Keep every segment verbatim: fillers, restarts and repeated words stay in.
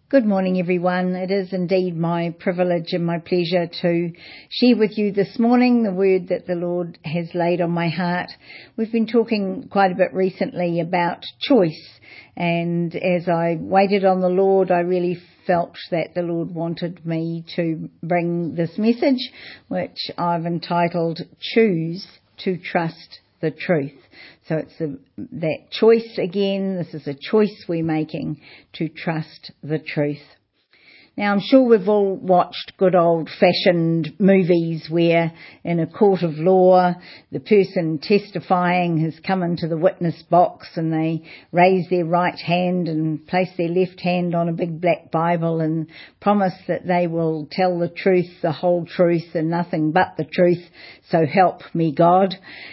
Good morning, everyone. It is indeed my privilege and my pleasure to share with you this morning the word that the Lord has laid on my heart. We've been talking quite a bit recently about choice, and as I waited on the Lord, I really felt that the Lord wanted me to bring this message, which I've entitled Choose to Trust the Truth. So it's a, that choice again. This is a choice we're making to trust the truth. Now, I'm sure we've all watched good old-fashioned movies where in a court of law, the person testifying has come into the witness box and they raise their right hand and place their left hand on a big black Bible and promise that they will tell the truth, the whole truth, and nothing but the truth, so help me God.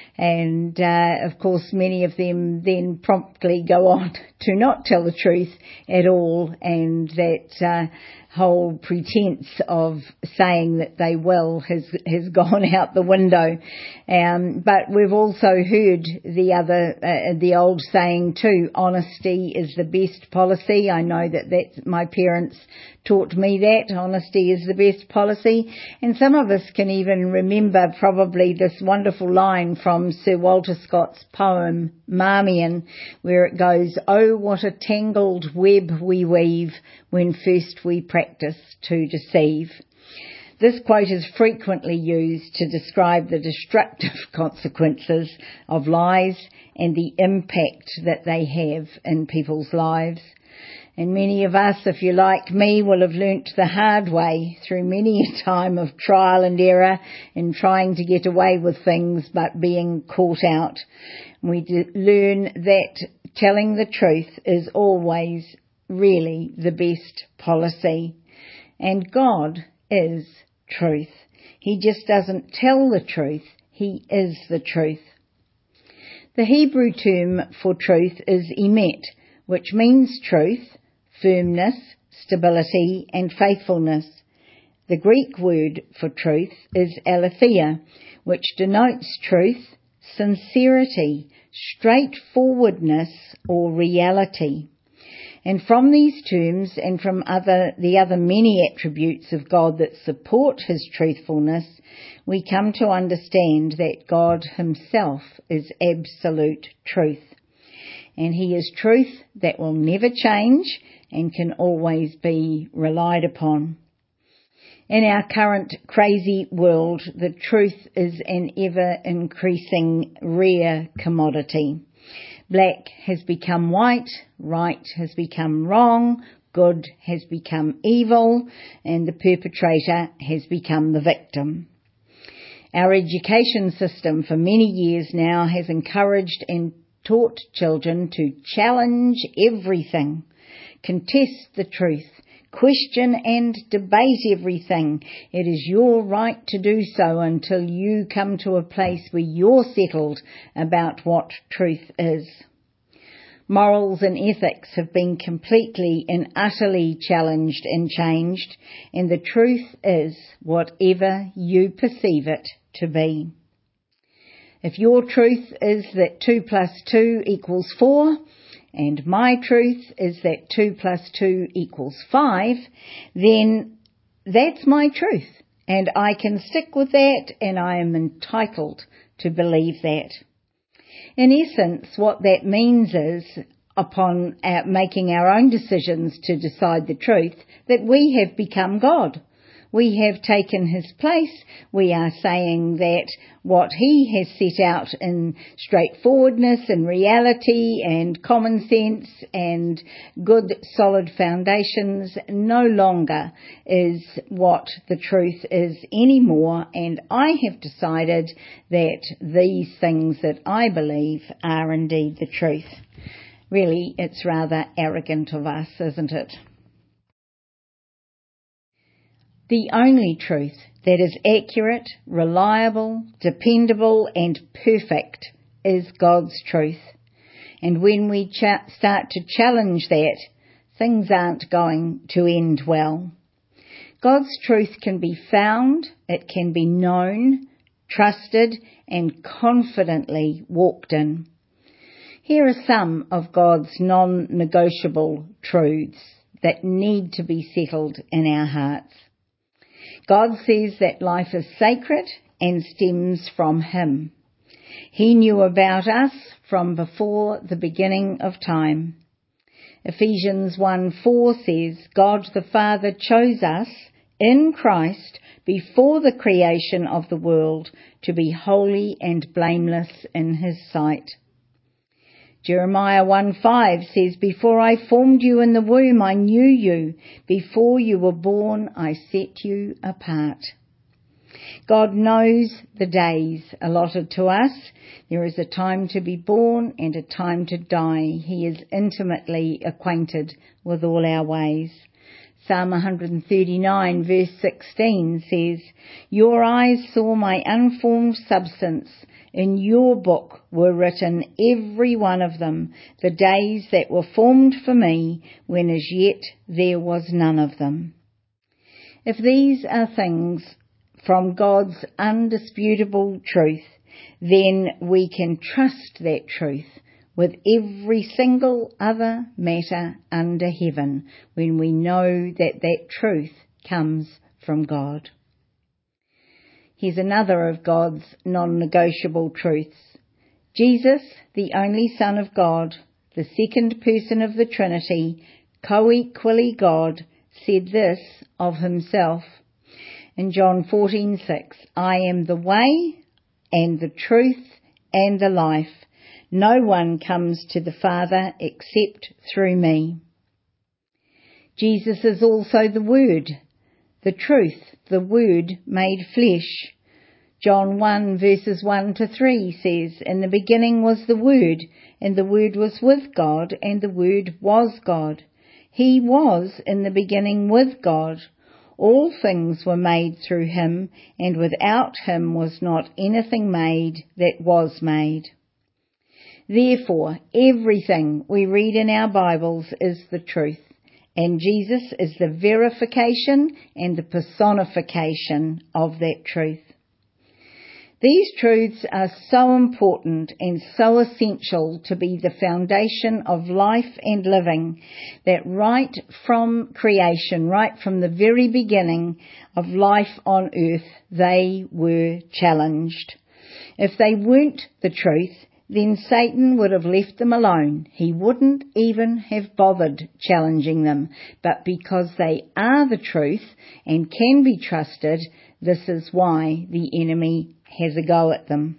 And, uh, of course, many of them then promptly go on to not tell the truth at all, and that uh, whole pretense of saying that they will has has gone out the window. Um, but we've also heard the other, uh, the old saying too, honesty is the best policy. I know that that's, my parents taught me that, honesty is the best policy. And some of us can even remember probably this wonderful line from Sir Walter Scott's poem, Marmion, where it goes, "Oh, what a tangled web we weave when first we practice to deceive." This quote is frequently used to describe the destructive consequences of lies and the impact that they have in people's lives. And many of us, if you're like me, will have learnt the hard way through many a time of trial and error in trying to get away with things but being caught out. We d- learn that telling the truth is always really the best policy. And God is truth. He just doesn't tell the truth, He is the truth. The Hebrew term for truth is emet, which means truth, firmness, stability, and faithfulness. The Greek word for truth is aletheia, which denotes truth, sincerity, straightforwardness, or reality. And from these terms and from other the other many attributes of God that support His truthfulness, we come to understand that God Himself is absolute truth. And He is truth that will never change and can always be relied upon. In our current crazy world, the truth is an ever-increasing rare commodity. Black has become white, right has become wrong, good has become evil, and the perpetrator has become the victim. Our education system for many years now has encouraged and taught children to challenge everything, contest the truth, question and debate everything. It is your right to do so until you come to a place where you're settled about what truth is. Morals and ethics have been completely and utterly challenged and changed, and the truth is whatever you perceive it to be. If your truth is that two plus two equals four, and my truth is that two plus two equals five, then that's my truth, and I can stick with that, and I am entitled to believe that. In essence, what that means is, upon our making our own decisions to decide the truth, that we have become God. We have taken His place. We are saying that what He has set out in straightforwardness and reality and common sense and good solid foundations no longer is what the truth is anymore. And I have decided that these things that I believe are indeed the truth. Really, it's rather arrogant of us, isn't it? The only truth that is accurate, reliable, dependable and perfect is God's truth. And when we ch- start to challenge that, things aren't going to end well. God's truth can be found, it can be known, trusted and confidently walked in. Here are some of God's non-negotiable truths that need to be settled in our hearts. God says that life is sacred and stems from Him. He knew about us from before the beginning of time. Ephesians one four says, God the Father chose us in Christ before the creation of the world to be holy and blameless in His sight. Jeremiah one five says, before I formed you in the womb, I knew you. Before you were born, I set you apart. God knows the days allotted to us. There is a time to be born and a time to die. He is intimately acquainted with all our ways. Psalm one thirty-nine verse sixteen says, your eyes saw my unformed substance. In your book were written, every one of them, the days that were formed for me, when as yet there was none of them. If these are things from God's undisputable truth, then we can trust that truth with every single other matter under heaven when we know that that truth comes from God. Here's another of God's non-negotiable truths. Jesus, the only Son of God, the second person of the Trinity, co-equally God, said this of Himself. In John fourteen six, I am the way and the truth and the life. No one comes to the Father except through me. Jesus is also the Word, the truth, the Word made flesh. John one verses one to three says, in the beginning was the Word, and the Word was with God, and the Word was God. He was in the beginning with God. All things were made through Him, and without Him was not anything made that was made. Therefore, everything we read in our Bibles is the truth, and Jesus is the verification and the personification of that truth. These truths are so important and so essential to be the foundation of life and living that right from creation, right from the very beginning of life on earth, they were challenged. If they weren't the truth, then Satan would have left them alone. He wouldn't even have bothered challenging them. But because they are the truth and can be trusted, this is why the enemy has a go at them.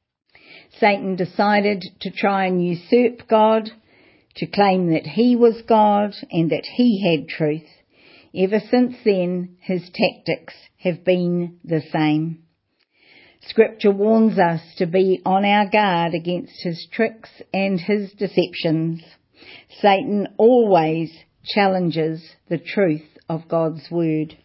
Satan decided to try and usurp God, to claim that he was God and that he had truth. Ever since then, his tactics have been the same. Scripture warns us to be on our guard against his tricks and his deceptions. Satan always challenges the truth of God's word.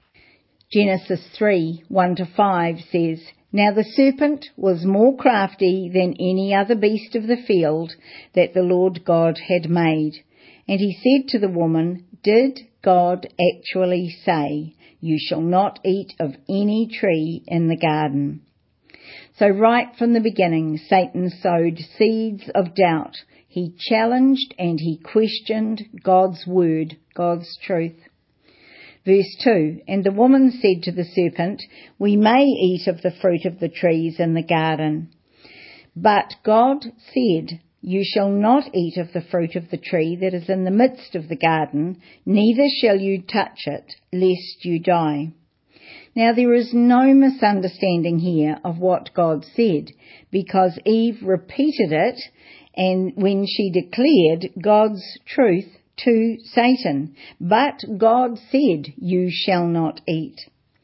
Genesis three, one to five says, Now the serpent was more crafty than any other beast of the field that the Lord God had made. And he said to the woman, Did God actually say, You shall not eat of any tree in the garden? So right from the beginning, Satan sowed seeds of doubt. He challenged and he questioned God's word, God's truth. Verse two, And the woman said to the serpent, We may eat of the fruit of the trees in the garden. But God said, You shall not eat of the fruit of the tree that is in the midst of the garden, neither shall you touch it, lest you die. Now there is no misunderstanding here of what God said, because Eve repeated it, and when she declared God's truth to Satan. But God said, You shall not eat.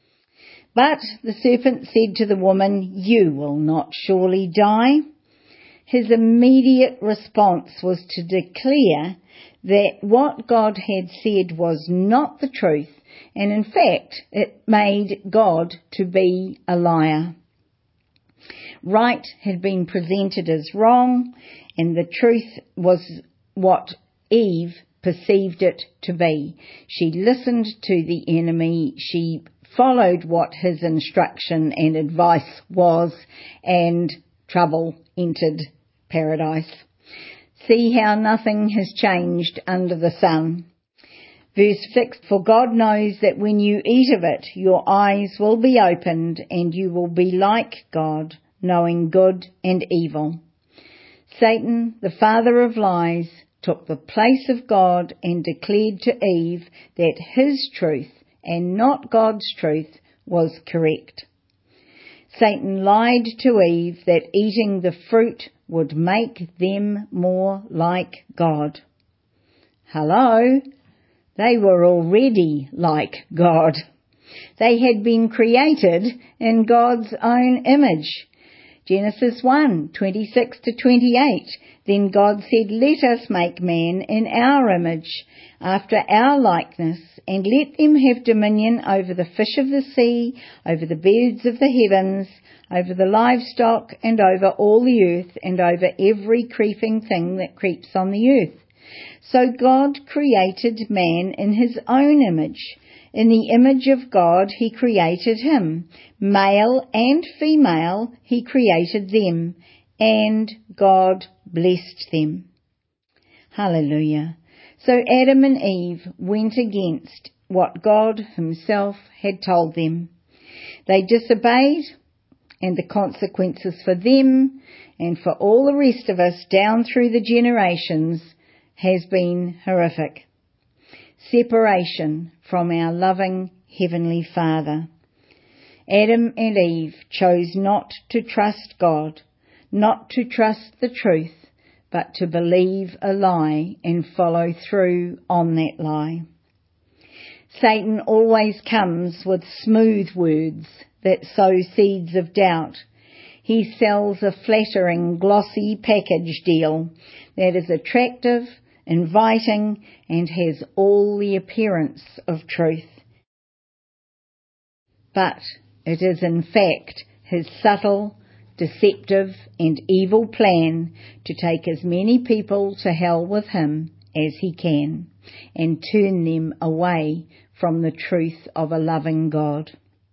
But the serpent said to the woman, You will not surely die. His immediate response was to declare that what God had said was not the truth, and in fact it made God to be a liar. Right had been presented as wrong, and the truth was what Eve perceived it to be. She listened to the enemy, she followed what his instruction and advice was, and trouble entered paradise. See how nothing has changed under the sun. Verse six, for God knows that when you eat of it, your eyes will be opened and you will be like God, knowing good and evil. Satan, the father of lies, took the place of God and declared to Eve that his truth and not God's truth was correct. Satan lied to Eve that eating the fruit would make them more like God. Hello? They were already like God. They had been created in God's own image. Genesis one, twenty-six to twenty-eight. Then God said, let us make man in our image, after our likeness, and let them have dominion over the fish of the sea, over the birds of the heavens, over the livestock, and over all the earth, and over every creeping thing that creeps on the earth. So God created man in his own image. In the image of God he created him. Male and female he created them, and God blessed them. Hallelujah. So Adam and Eve went against what God himself had told them. They disobeyed, and the consequences for them and for all the rest of us down through the generations has been horrific. Separation from our loving Heavenly Father. Adam and Eve chose not to trust God, not to trust the truth, but to believe a lie and follow through on that lie. Satan always comes with smooth words that sow seeds of doubt. He sells a flattering, glossy package deal that is attractive, inviting, and has all the appearance of truth. But it is in fact his subtle, deceptive and evil plan to take as many people to hell with him as he can and turn them away from the truth of a loving God.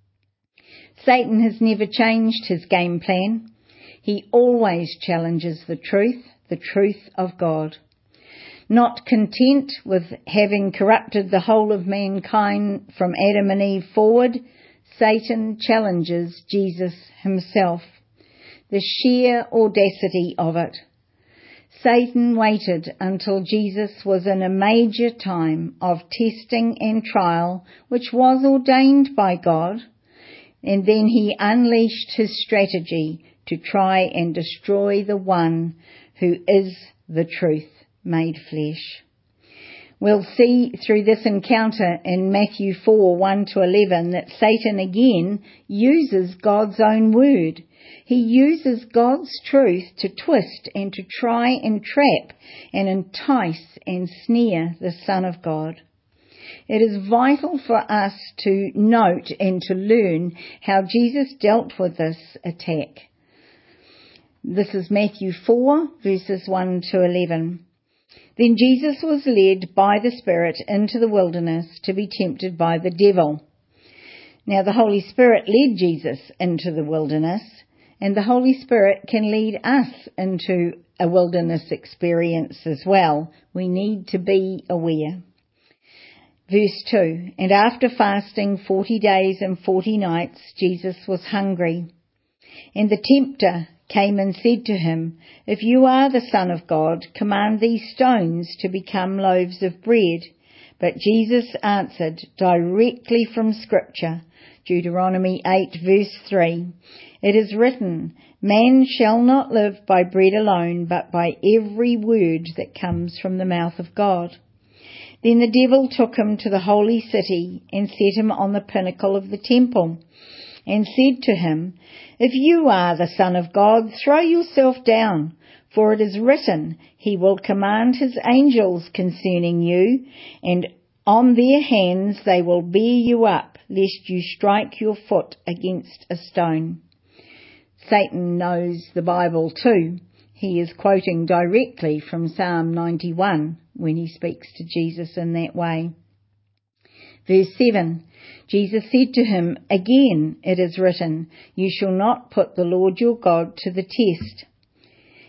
Satan has never changed his game plan. He always challenges the truth, the truth of God. Not content with having corrupted the whole of mankind from Adam and Eve forward, Satan challenges Jesus himself. The sheer audacity of it. Satan waited until Jesus was in a major time of testing and trial, which was ordained by God, and then he unleashed his strategy to try and destroy the one who is the truth made flesh. We'll see through this encounter in Matthew four, one to eleven, that Satan again uses God's own word. He uses God's truth to twist and to try and trap and entice and snare the Son of God. It is vital for us to note and to learn how Jesus dealt with this attack. This is Matthew four, verses one to eleven. Then Jesus was led by the Spirit into the wilderness to be tempted by the devil. Now the Holy Spirit led Jesus into the wilderness, and the Holy Spirit can lead us into a wilderness experience as well. We need to be aware. Verse two, and after fasting forty days and forty nights, Jesus was hungry. And the tempter came and said to him, if you are the Son of God, command these stones to become loaves of bread. But Jesus answered directly from Scripture, Deuteronomy eight verse three, it is written, man shall not live by bread alone, but by every word that comes from the mouth of God. Then the devil took him to the holy city and set him on the pinnacle of the temple, and said to him, if you are the Son of God, throw yourself down, for it is written, he will command his angels concerning you, and on their hands they will bear you up, lest you strike your foot against a stone. Satan knows the Bible too. He is quoting directly from Psalm ninety-one when he speaks to Jesus in that way. Verse seven, Jesus said to him, again it is written, you shall not put the Lord your God to the test.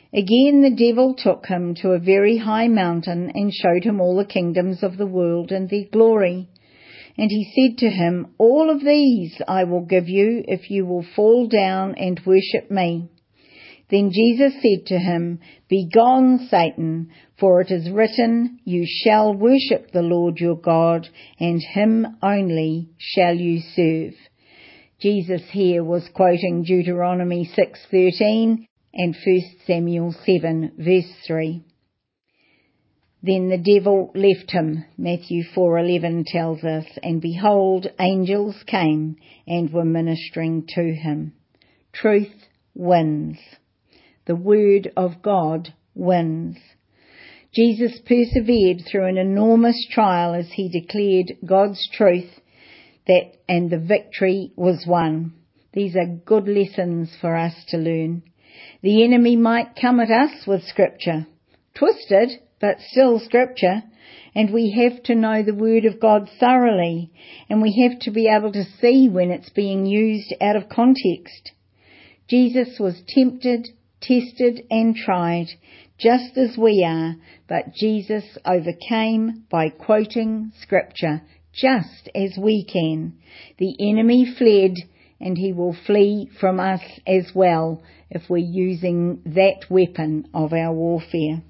Again the devil took him to a very high mountain and showed him all the kingdoms of the world and their glory. And he said to him, All of these I will give you if you will fall down and worship me. Then Jesus said to him, Begone, Satan, for it is written, You shall worship the Lord your God, and him only shall you serve. Jesus here was quoting Deuteronomy six thirteen and First Samuel seven verse three. Then the devil left him, Matthew four eleven tells us, and behold, angels came and were ministering to him. Truth wins. The word of God wins. Jesus persevered through an enormous trial as he declared God's truth, that and the victory was won. These are good lessons for us to learn. The enemy might come at us with scripture, twisted, but still scripture, and we have to know the word of God thoroughly, and we have to be able to see when it's being used out of context. Jesus was tempted, tested and tried, just as we are, but Jesus overcame by quoting scripture, just as we can. The enemy fled, and he will flee from us as well if we're using that weapon of our warfare.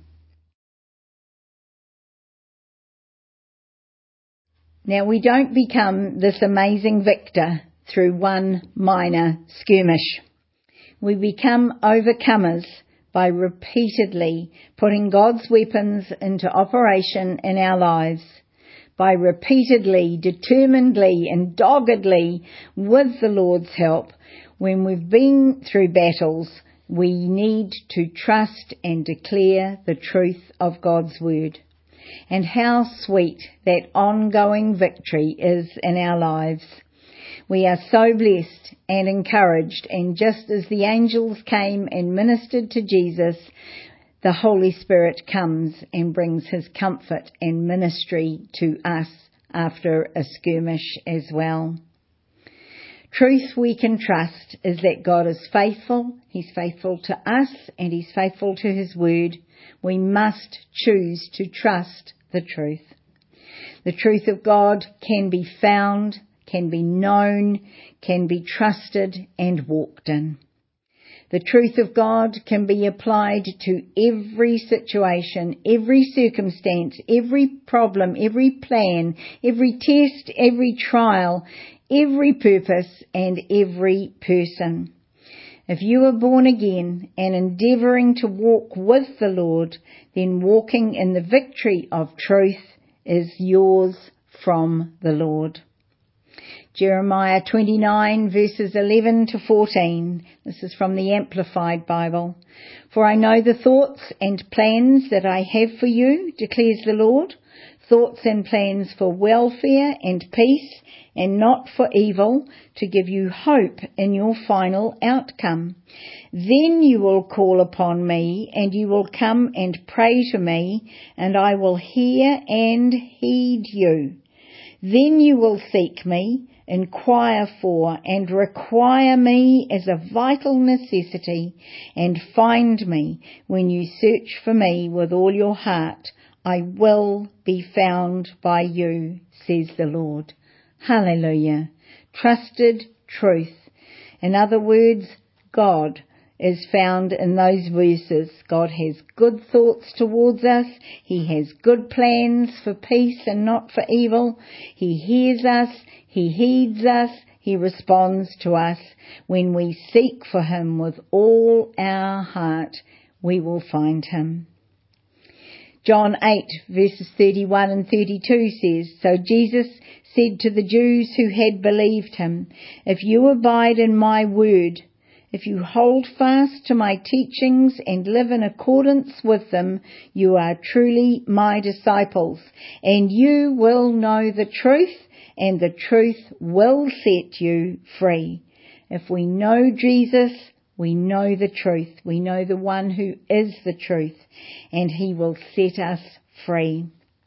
Now, we don't become this amazing victor through one minor skirmish. We become overcomers by repeatedly putting God's weapons into operation in our lives, by repeatedly, determinedly and doggedly, with the Lord's help. When we've been through battles, we need to trust and declare the truth of God's word. And how sweet that ongoing victory is in our lives. We are so blessed and encouraged, and just as the angels came and ministered to Jesus, the Holy Spirit comes and brings his comfort and ministry to us after a skirmish as well. Truth we can trust is that God is faithful. He's faithful to us and he's faithful to his word. We must choose to trust the truth. The truth of God can be found, can be known, can be trusted and walked in. The truth of God can be applied to every situation, every circumstance, every problem, every plan, every test, every trial, every purpose and every person. If you are born again and endeavouring to walk with the Lord, then walking in the victory of truth is yours from the Lord. Jeremiah twenty-nine verses eleven to fourteen. This is from the Amplified Bible. For I know the thoughts and plans that I have for you, declares the Lord, thoughts and plans for welfare and peace, and not for evil, to give you hope in your final outcome. Then you will call upon me, and you will come and pray to me, and I will hear and heed you. Then you will seek me, inquire for and require me as a vital necessity, and find me when you search for me with all your heart. I will be found by you, says the Lord. Hallelujah. Trusted truth. In other words, God is found in those verses. God has good thoughts towards us. He has good plans for peace and not for evil. He hears us. He heeds us. He responds to us. When we seek for him with all our heart, we will find him. John eight verses thirty-one and thirty-two says, So Jesus said to the Jews who had believed him, If you abide in my word, if you hold fast to my teachings and live in accordance with them, you are truly my disciples, and you will know the truth, and the truth will set you free. If we know Jesus, we know the truth. We know the one who is the truth, and he will set us free.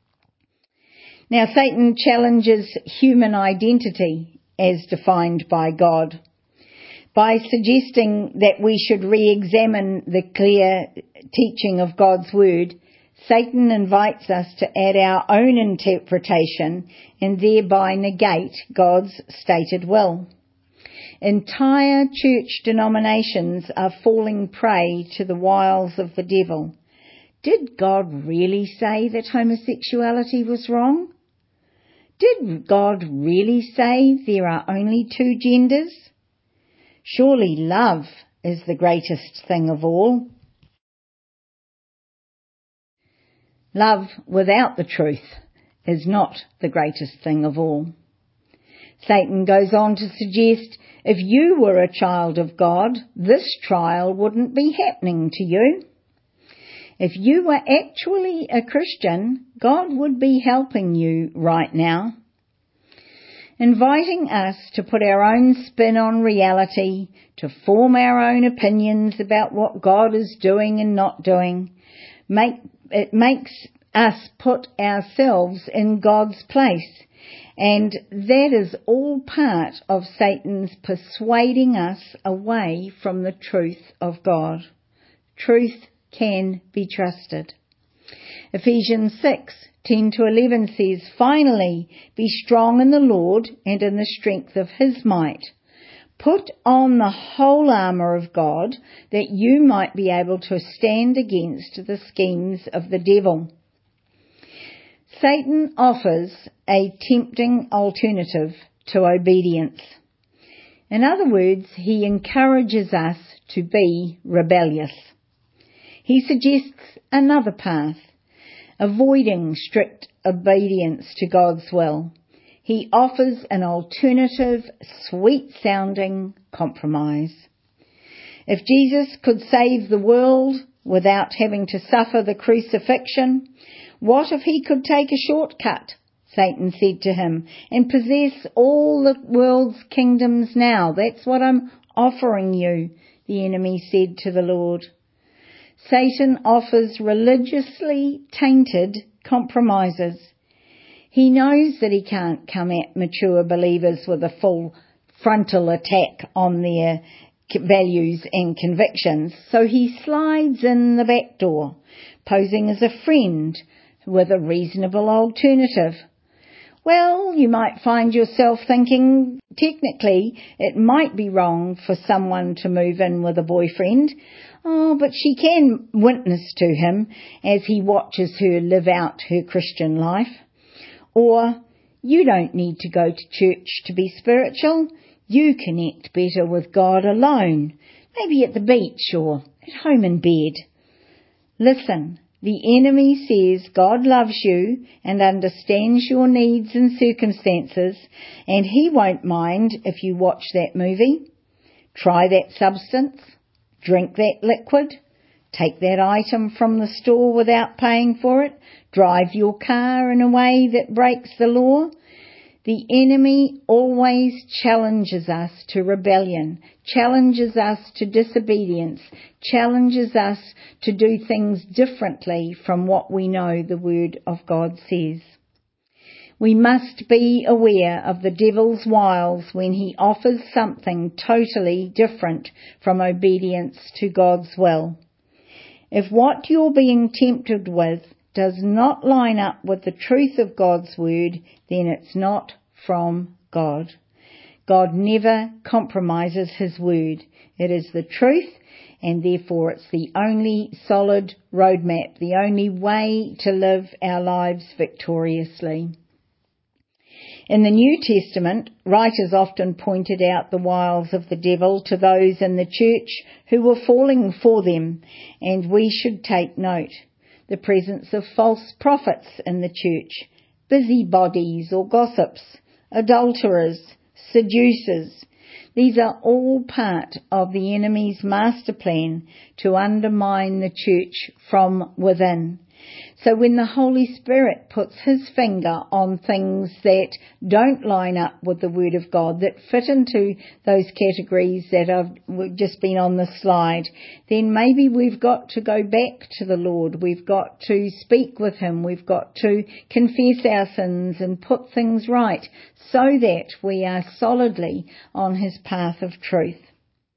Now, Satan challenges human identity as defined by God. By suggesting that we should re-examine the clear teaching of God's Word, Satan invites us to add our own interpretation and thereby negate God's stated will. Entire church denominations are falling prey to the wiles of the devil. Did God really say that homosexuality was wrong? Did God really say there are only two genders? Surely love is the greatest thing of all. Love without the truth is not the greatest thing of all. Satan goes on to suggest if you were a child of God, this trial wouldn't be happening to you. If you were actually a Christian, God would be helping you right now, inviting us to put our own spin on reality, to form our own opinions about what God is doing and not doing. Make, it makes us put ourselves in God's place, and that is all part of Satan's persuading us away from the truth of God. Truth can be trusted. Ephesians six, ten to eleven says, "Finally, be strong in the Lord and in the strength of his might. Put on the whole armour of God, that you might be able to stand against the schemes of the devil." Satan offers a tempting alternative to obedience. In other words, he encourages us to be rebellious. He suggests another path, avoiding strict obedience to God's will. He offers an alternative, sweet-sounding compromise. If Jesus could save the world without having to suffer the crucifixion, what if he could take a shortcut, Satan said to him, and possess all the world's kingdoms now? That's what I'm offering you, the enemy said to the Lord. Satan offers religiously tainted compromises. He knows that he can't come at mature believers with a full frontal attack on their values and convictions, so he slides in the back door, posing as a friend with a reasonable alternative. Well, you might find yourself thinking, technically, it might be wrong for someone to move in with a boyfriend. Oh, but she can witness to him as he watches her live out her Christian life. Or, you don't need to go to church to be spiritual. You connect better with God alone, maybe at the beach or at home in bed. Listen, the enemy says God loves you and understands your needs and circumstances, and he won't mind if you watch that movie, try that substance, drink that liquid, take that item from the store without paying for it, drive your car in a way that breaks the law. The enemy always challenges us to rebellion, challenges us to disobedience, challenges us to do things differently from what we know the Word of God says. We must be aware of the devil's wiles when he offers something totally different from obedience to God's will. If what you're being tempted with does not line up with the truth of God's Word, then it's not from God. God never compromises his Word. It is the truth, and therefore it's the only solid roadmap, the only way to live our lives victoriously. In the New Testament, writers often pointed out the wiles of the devil to those in the church who were falling for them, and we should take note. The presence of false prophets in the church, busybodies or gossips, adulterers, seducers. These are all part of the enemy's master plan to undermine the church from within. So when the Holy Spirit puts his finger on things that don't line up with the Word of God, that fit into those categories that have just been on the slide, then maybe we've got to go back to the Lord. We've got to speak with him. We've got to confess our sins and put things right so that we are solidly on his path of truth.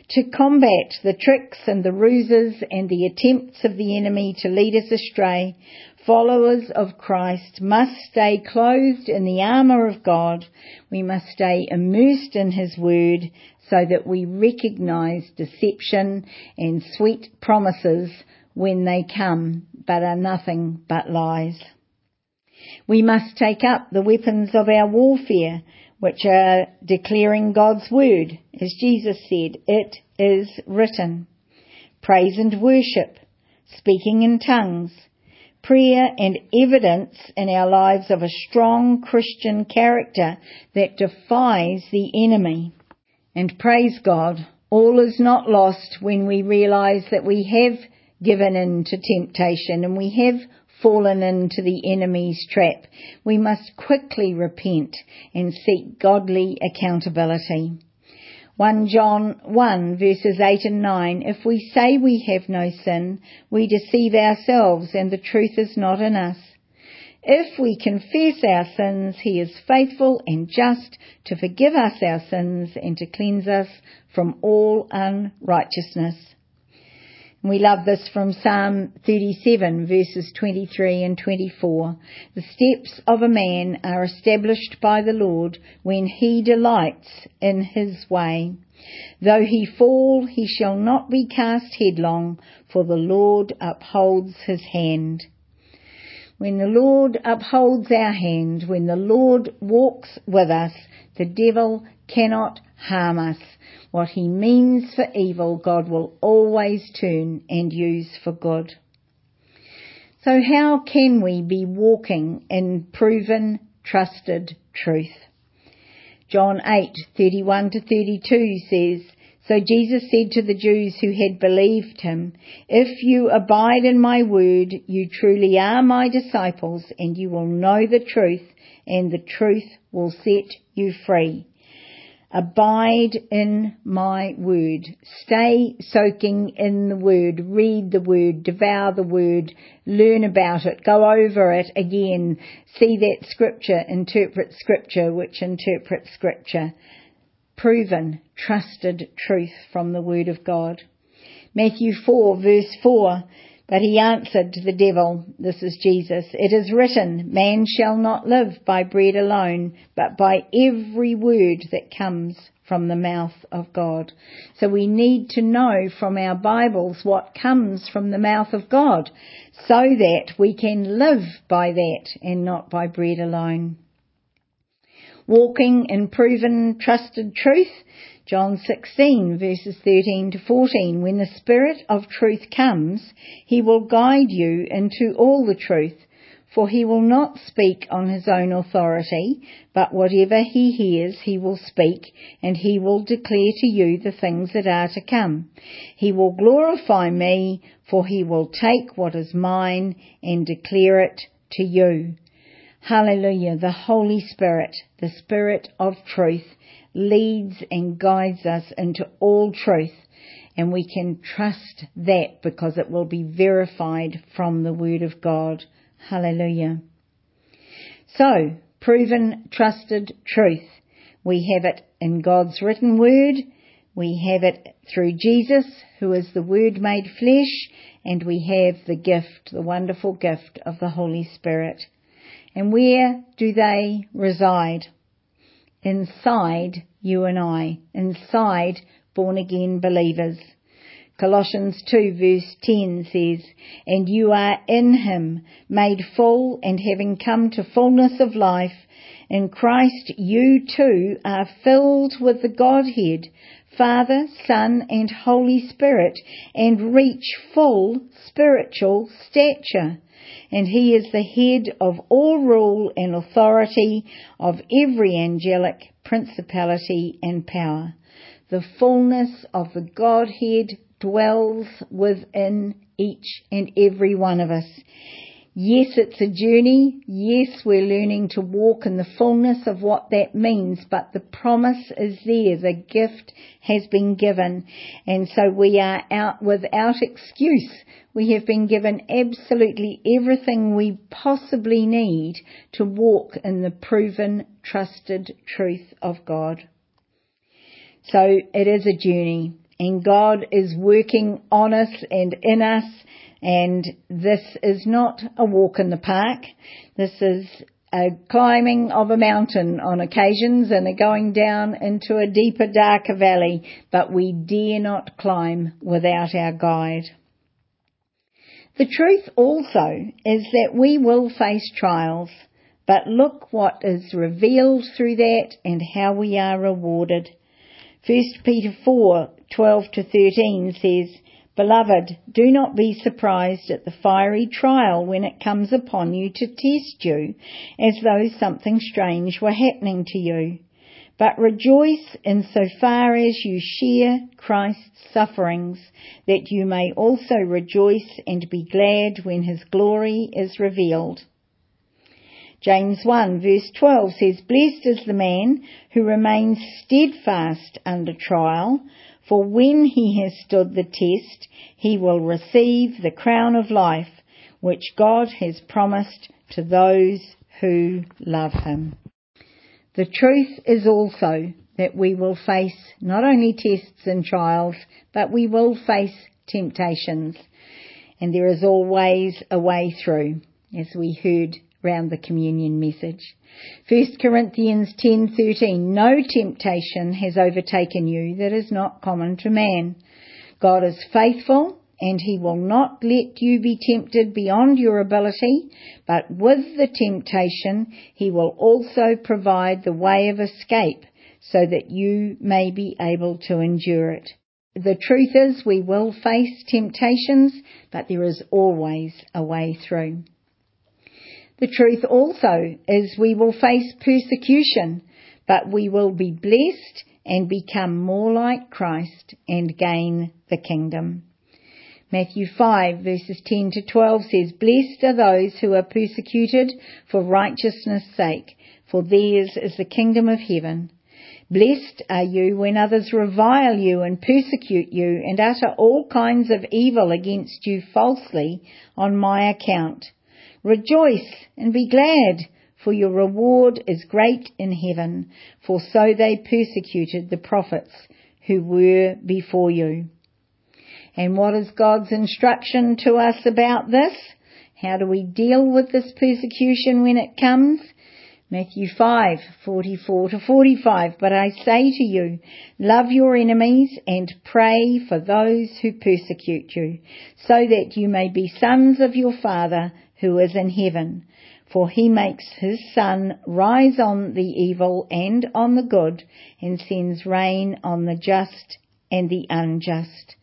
To combat the tricks and the ruses and the attempts of the enemy to lead us astray, followers of Christ must stay clothed in the armour of God. We must stay immersed in His Word so that we recognise deception and sweet promises when they come, but are nothing but lies. We must take up the weapons of our warfare, which are declaring God's Word. As Jesus said, it is written. Praise and worship, speaking in tongues, prayer and evidence in our lives of a strong Christian character that defies the enemy. And praise God, all is not lost when we realise that we have given in to temptation and we have fallen into the enemy's trap. We must quickly repent and seek godly accountability. First John one verses eight and nine, if we say we have no sin, we deceive ourselves and the truth is not in us. If we confess our sins, He is faithful and just to forgive us our sins and to cleanse us from all unrighteousness. We love this from Psalm thirty-seven verses twenty-three and twenty-four. The steps of a man are established by the Lord when he delights in his way. Though he fall, he shall not be cast headlong, for the Lord upholds his hand. When the Lord upholds our hand, when the Lord walks with us, the devil cannot harm us. What He means for evil, God will always turn and use for good. So how can we be walking in proven, trusted truth? John eight thirty-one to thirty-two says, so Jesus said to the Jews who had believed Him, if you abide in my word, you truly are my disciples, and you will know the truth, and the truth will set you free. Abide in my word. Stay soaking in the word. Read the word. Devour the word. Learn about it. Go over it again. See that scripture. Interpret scripture, which interprets scripture. Proven, trusted truth from the word of God. Matthew four verse four. But he answered the devil, this is Jesus, it is written, man shall not live by bread alone, but by every word that comes from the mouth of God. So we need to know from our Bibles what comes from the mouth of God, so that we can live by that and not by bread alone. Walking in proven, trusted truth, John sixteen verses thirteen to fourteen, when the Spirit of truth comes, He will guide you into all the truth, for He will not speak on His own authority, but whatever He hears He will speak, and He will declare to you the things that are to come. He will glorify me, for He will take what is mine and declare it to you. Hallelujah, the Holy Spirit, the Spirit of truth, leads and guides us into all truth, and we can trust that because it will be verified from the Word of God. Hallelujah. So, proven, trusted truth. We have it in God's written Word, we have it through Jesus, who is the Word made flesh, and we have the gift, the wonderful gift of the Holy Spirit. And where do they reside? Inside you and I, inside born-again believers. Colossians two verse ten says, and you are in Him, made full, and having come to fullness of life, in Christ you too are filled with the Godhead, Father, Son, and Holy Spirit, and reach full spiritual stature. And He is the head of all rule and authority of every angelic principality and power. The fullness of the Godhead dwells within each and every one of us. Yes, it's a journey. Yes, we're learning to walk in the fullness of what that means, but the promise is there. The gift has been given. And so we are out without excuse. We have been given absolutely everything we possibly need to walk in the proven, trusted truth of God. So it is a journey. and God is working on us and in us, and this is not a walk in the park. This is a climbing of a mountain on occasions and a going down into a deeper, darker valley, but we dare not climb without our guide. The truth also is that we will face trials, but look what is revealed through that and how we are rewarded. First Peter four, twelve to thirteen says, "Beloved, do not be surprised at the fiery trial when it comes upon you to test you, as though something strange were happening to you. But rejoice in so far as you share Christ's sufferings, that you may also rejoice and be glad when his glory is revealed." James one verse twelve says, "Blessed is the man who remains steadfast under trial, for when he has stood the test, he will receive the crown of life, which God has promised to those who love him." The truth is also that we will face not only tests and trials, but we will face temptations. And there is always a way through, as we heard round the communion message. First Corinthians ten thirteen, "No temptation has overtaken you that is not common to man. God is faithful, and he will not let you be tempted beyond your ability, but with the temptation he will also provide the way of escape, so that you may be able to endure it." The truth is we will face temptations, but there is always a way through. The truth also is we will face persecution, but we will be blessed and become more like Christ and gain the kingdom. Matthew five verses ten to twelve says, "Blessed are those who are persecuted for righteousness' sake, for theirs is the kingdom of heaven. Blessed are you when others revile you and persecute you and utter all kinds of evil against you falsely on my account. Rejoice and be glad, for your reward is great in heaven, for so they persecuted the prophets who were before you." And what is God's instruction to us about this? How do we deal with this persecution when it comes? Matthew five forty-four to forty-five, "But I say to you, love your enemies and pray for those who persecute you, so that you may be sons of your Father who is in heaven. For he makes his sun rise on the evil and on the good, and sends rain on the just and the unjust."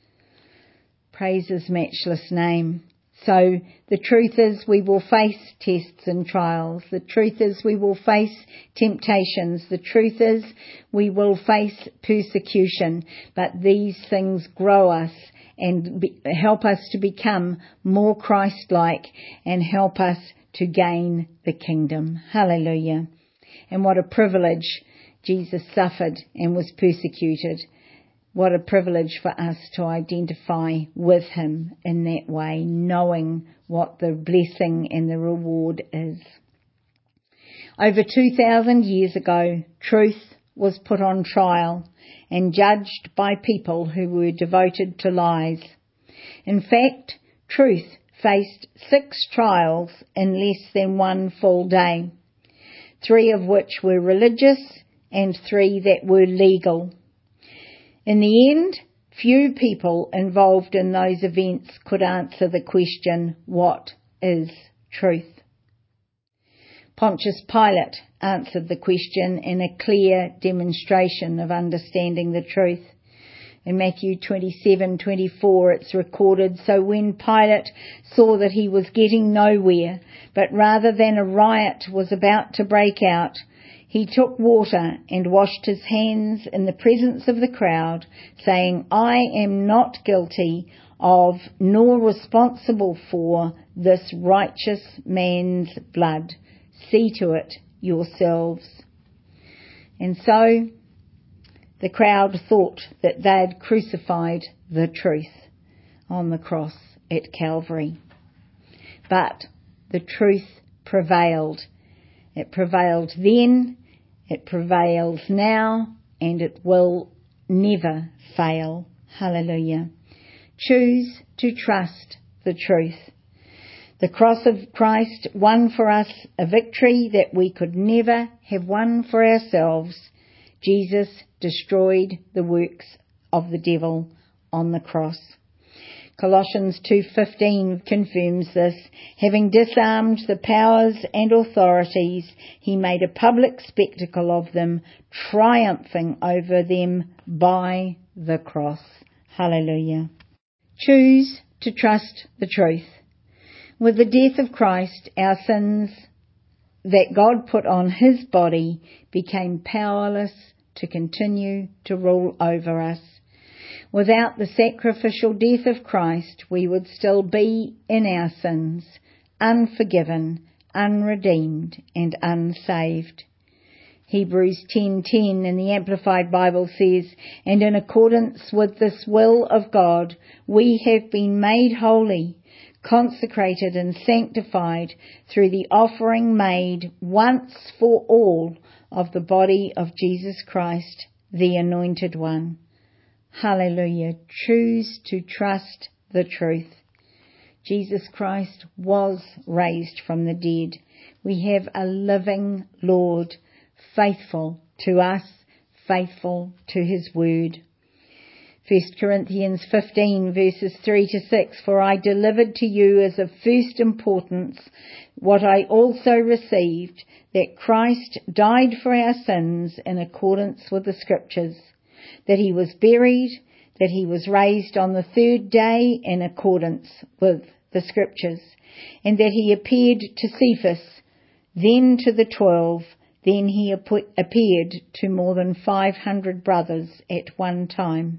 Praise his matchless name. So the truth is we will face tests and trials. The truth is we will face temptations. The truth is we will face persecution. But these things grow us and be, help us to become more Christ-like and help us to gain the kingdom. Hallelujah. And what a privilege Jesus suffered and was persecuted. What a privilege for us to identify with him in that way, knowing what the blessing and the reward is. Over two thousand years ago, truth was put on trial and judged by people who were devoted to lies. In fact, truth faced six trials in less than one full day, three of which were religious and three that were legal. In the end, few people involved in those events could answer the question, what is truth? Pontius Pilate answered the question in a clear demonstration of understanding the truth. In Matthew twenty-seven twenty-four it's recorded, "So when Pilate saw that he was getting nowhere, but rather than a riot was about to break out, he took water and washed his hands in the presence of the crowd, saying, 'I am not guilty of nor responsible for this righteous man's blood. See to it yourselves.'" And so the crowd thought that they'd crucified the truth on the cross at Calvary. But the truth prevailed. It prevailed then, it prevails now, and it will never fail. Hallelujah. Choose to trust the truth. The cross of Christ won for us a victory that we could never have won for ourselves. Jesus destroyed the works of the devil on the cross. Colossians two fifteen confirms this. Having disarmed the powers and authorities, he made a public spectacle of them, triumphing over them by the cross. Hallelujah. Choose to trust the truth. With the death of Christ, our sins that God put on his body became powerless to continue to rule over us. Without the sacrificial death of Christ, we would still be in our sins, unforgiven, unredeemed, and unsaved. Hebrews ten ten in the Amplified Bible says, "And in accordance with this will of God, we have been made holy, consecrated and sanctified through the offering made once for all of the body of Jesus Christ, the Anointed One." Hallelujah. Choose to trust the truth. Jesus Christ was raised from the dead. We have a living Lord, faithful to us, faithful to his word. First Corinthians fifteen verses three to six, "For I delivered to you as of first importance what I also received, that Christ died for our sins in accordance with the Scriptures, that he was buried, that he was raised on the third day in accordance with the Scriptures, and that he appeared to Cephas, then to the twelve, then he appeared to more than five hundred brothers at one time."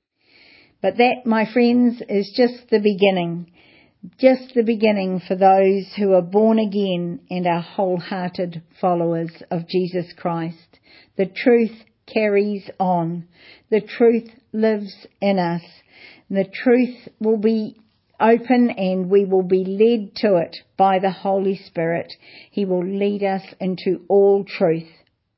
But that, my friends, is just the beginning. Just the beginning for those who are born again and are wholehearted followers of Jesus Christ. The truth carries on. The truth lives in us. The truth will be open and we will be led to it by the Holy Spirit. He will lead us into all truth.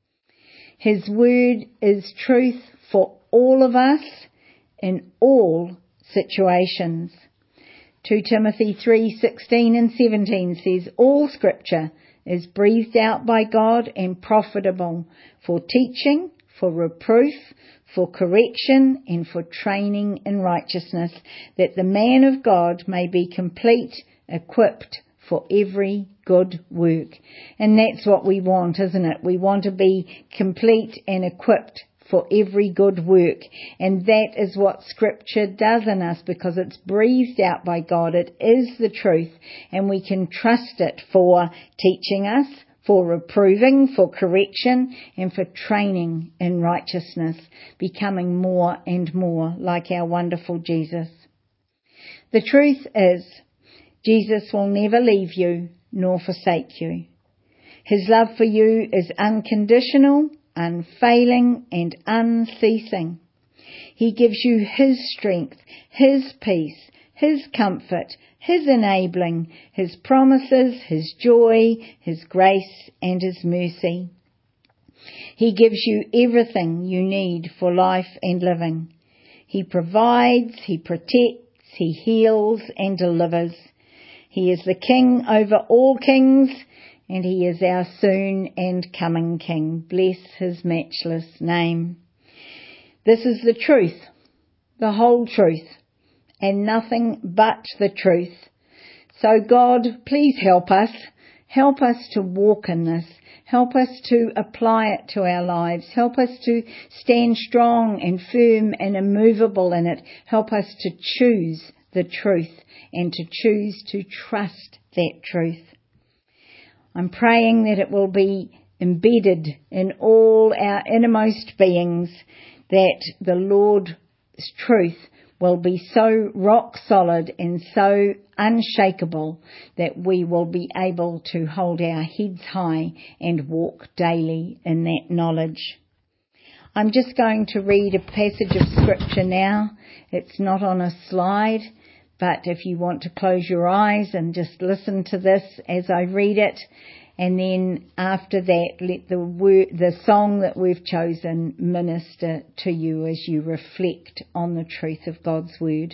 His word is truth for all of us in all situations. Second Timothy three sixteen and seventeen says, "All Scripture is breathed out by God and profitable for teaching, for reproof, for correction, and for training in righteousness, that the man of God may be complete, equipped for every good work." And that's what we want, isn't it? We want to be complete and equipped for every good work. And that is what Scripture does in us, because it's breathed out by God. It is the truth, and we can trust it for teaching us, for reproving, for correction, and for training in righteousness, becoming more and more like our wonderful Jesus. The truth is, Jesus will never leave you nor forsake you. His love for you is unconditional, unfailing, and unceasing. He gives you his strength, his peace, his comfort, his enabling, his promises, his joy, his grace, and his mercy. He gives you everything you need for life and living. He provides, he protects, he heals and delivers. He is the King over all kings, and he is our soon and coming King. Bless his matchless name. This is the truth, the whole truth, and nothing but the truth. So God, please help us. Help us to walk in this. Help us to apply it to our lives. Help us to stand strong and firm and immovable in it. Help us to choose the truth and to choose to trust that truth. I'm praying that it will be embedded in all our innermost beings, that the Lord's truth will be so rock solid and so unshakable that we will be able to hold our heads high and walk daily in that knowledge. I'm just going to read a passage of Scripture now. It's not on a slide, but if you want to close your eyes and just listen to this as I read it, And then after that, let the word, the song that we've chosen minister to you as you reflect on the truth of God's word.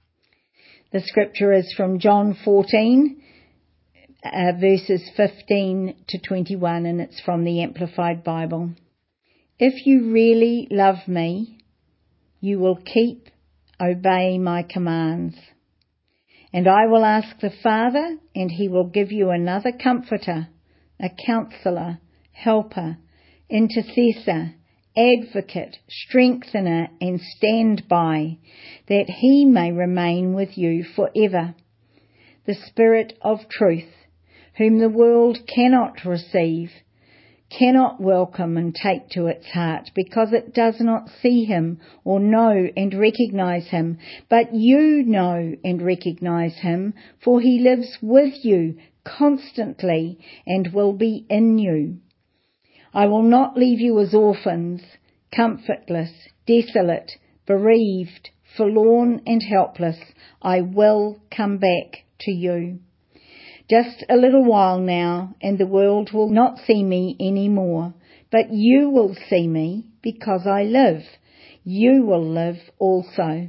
The scripture is from John fourteen, uh, verses fifteen to twenty-one, and it's from the Amplified Bible. If you really love me, you will keep, obey my commands. And I will ask the Father, and he will give you another comforter, a counselor, helper, intercessor, advocate, strengthener, and standby, that he may remain with you forever. The Spirit of truth, whom the world cannot receive, cannot welcome and take to its heart, because it does not see him or know and recognize him. But you know and recognize him, for he lives with you constantly and will be in you. I will not leave you as orphans, comfortless, desolate, bereaved, forlorn and helpless. I will come back to you. Just a little while now, and the world will not see me any more, but you will see me because I live. You will live also.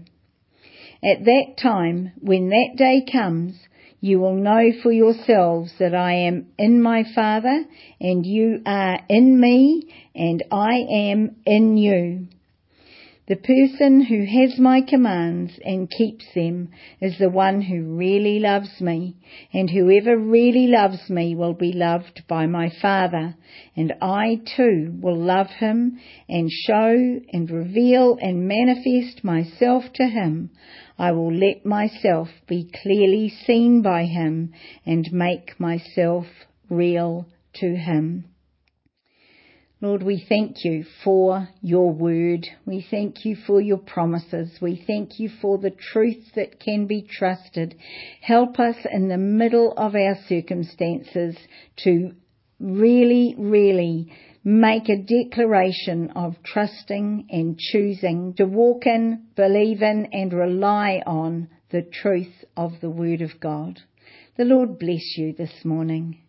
At that time, when that day comes, you will know for yourselves that I am in my Father, and you are in me, and I am in you. The person who has my commands and keeps them is the one who really loves me, and whoever really loves me will be loved by my Father, and I too will love him and show and reveal and manifest myself to him. I will let myself be clearly seen by him and make myself real to him. Lord, we thank you for your word. We thank you for your promises. We thank you for the truth that can be trusted. Help us in the middle of our circumstances to really, really make a declaration of trusting and choosing to walk in, believe in, and rely on the truth of the word of God. The Lord bless you this morning.